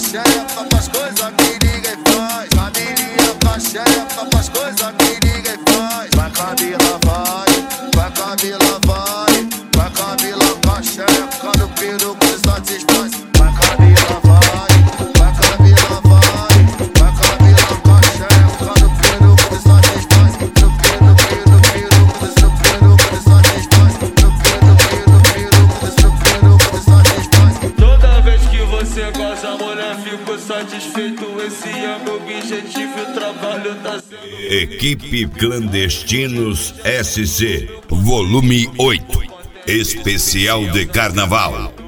xereca, faz coisa que ninguém faz. Camilinha com a xereca, faz coisa que ninguém faz. Vai Camila, vai Camila, vai Camila com a xereca no peru que satisfaz. Vai Camila, vai Camila, vai Camila com a xereca no peru que satisfaz. No peru que satisfaz. No peru que satisfaz. Toda vez que você goza, mulher, fico satisfeito. Esse é meu objetivo, o trabalho tá certo. Equipe Clandestinos SC, volume 8, especial de carnaval.